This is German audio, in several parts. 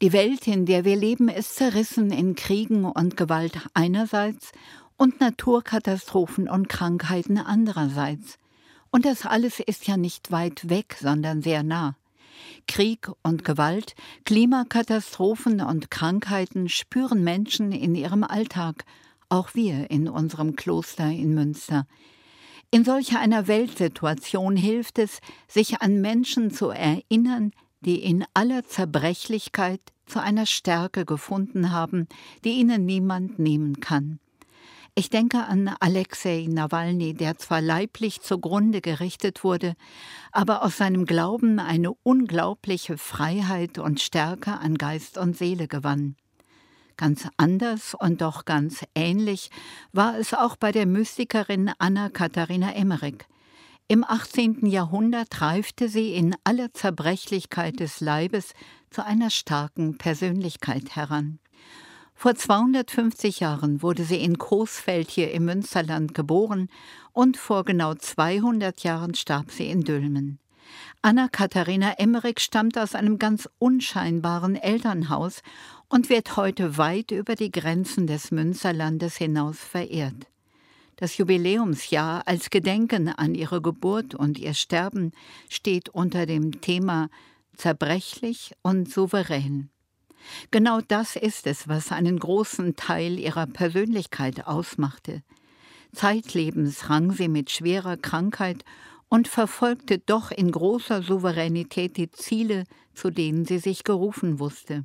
Die Welt, in der wir leben, ist zerrissen in Kriegen und Gewalt einerseits und Naturkatastrophen und Krankheiten andererseits. Und das alles ist ja nicht weit weg, sondern sehr nah. Krieg und Gewalt, Klimakatastrophen und Krankheiten spüren Menschen in ihrem Alltag, auch wir in unserem Kloster in Münster. In solch einer Weltsituation hilft es, sich an Menschen zu erinnern, die in aller Zerbrechlichkeit zu einer Stärke gefunden haben, die ihnen niemand nehmen kann. Ich denke an Alexei Nawalny, der zwar leiblich zugrunde gerichtet wurde, aber aus seinem Glauben eine unglaubliche Freiheit und Stärke an Geist und Seele gewann. Ganz anders und doch ganz ähnlich war es auch bei der Mystikerin Anna-Katharina Emmerich. Im 18. Jahrhundert reifte sie in aller Zerbrechlichkeit des Leibes zu einer starken Persönlichkeit heran. Vor 250 Jahren wurde sie in Coesfeld hier im Münsterland geboren und vor genau 200 Jahren starb sie in Dülmen. Anna-Katharina Emmerich stammt aus einem ganz unscheinbaren Elternhaus und wird heute weit über die Grenzen des Münsterlandes hinaus verehrt. Das Jubiläumsjahr als Gedenken an ihre Geburt und ihr Sterben steht unter dem Thema Zerbrechlich und souverän. Genau das ist es, was einen großen Teil ihrer Persönlichkeit ausmachte. Zeitlebens rang sie mit schwerer Krankheit und verfolgte doch in großer Souveränität die Ziele, zu denen sie sich gerufen wusste.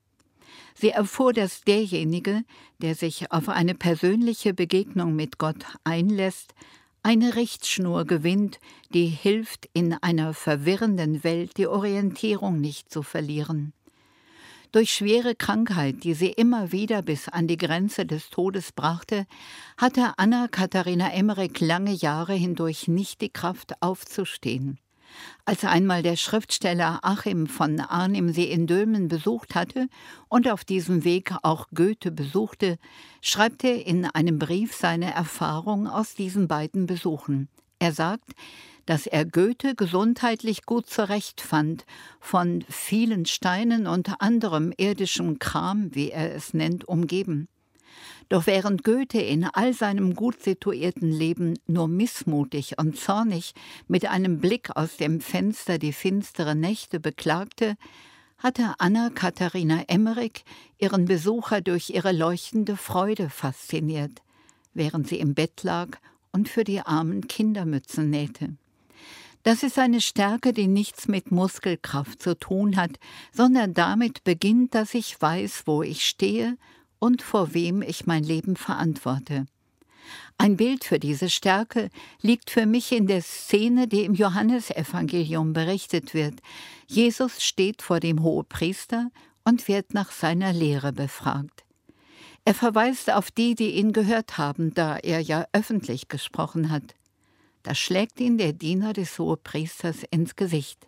Sie erfuhr, dass derjenige, der sich auf eine persönliche Begegnung mit Gott einlässt, eine Richtschnur gewinnt, die hilft, in einer verwirrenden Welt die Orientierung nicht zu verlieren. Durch schwere Krankheit, die sie immer wieder bis an die Grenze des Todes brachte, hatte Anna-Katharina Emmerich lange Jahre hindurch nicht die Kraft aufzustehen. Als einmal der Schriftsteller Achim von Arnim sie in Dülmen besucht hatte und auf diesem Weg auch Goethe besuchte, schreibt er in einem Brief seine Erfahrung aus diesen beiden Besuchen. Er sagt, dass er Goethe gesundheitlich gut zurechtfand, von vielen Steinen und anderem irdischem Kram, wie er es nennt, umgeben. Doch während Goethe in all seinem gut situierten Leben nur missmutig und zornig mit einem Blick aus dem Fenster die finstere Nächte beklagte, hatte Anna-Katharina Emmerich ihren Besucher durch ihre leuchtende Freude fasziniert, während sie im Bett lag und für die armen Kindermützen nähte. Das ist eine Stärke, die nichts mit Muskelkraft zu tun hat, sondern damit beginnt, dass ich weiß, wo ich stehe und vor wem ich mein Leben verantworte. Ein Bild für diese Stärke liegt für mich in der Szene, die im Johannesevangelium berichtet wird. Jesus steht vor dem Hohepriester und wird nach seiner Lehre befragt. Er verweist auf die ihn gehört haben, da er ja öffentlich gesprochen hat. Da schlägt ihn der Diener des Hohepriesters ins Gesicht.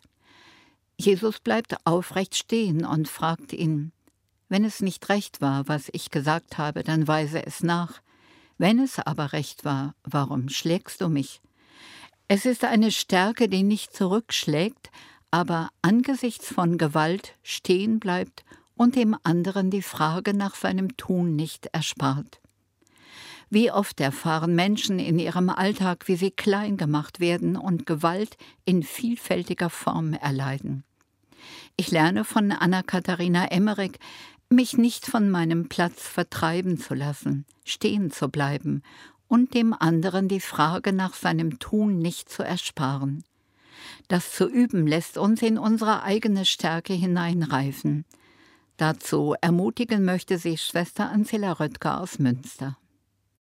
Jesus bleibt aufrecht stehen und fragt ihn: Wenn es nicht recht war, was ich gesagt habe, dann weise es nach. Wenn es aber recht war, warum schlägst du mich? Es ist eine Stärke, die nicht zurückschlägt, aber angesichts von Gewalt stehen bleibt und dem anderen die Frage nach seinem Tun nicht erspart. Wie oft erfahren Menschen in ihrem Alltag, wie sie klein gemacht werden und Gewalt in vielfältiger Form erleiden. Ich lerne von Anna-Katharina Emmerich, mich nicht von meinem Platz vertreiben zu lassen, stehen zu bleiben und dem anderen die Frage nach seinem Tun nicht zu ersparen. Das zu üben lässt uns in unsere eigene Stärke hineinreifen. Dazu ermutigen möchte sich Schwester Ancilla Röttger aus Münster.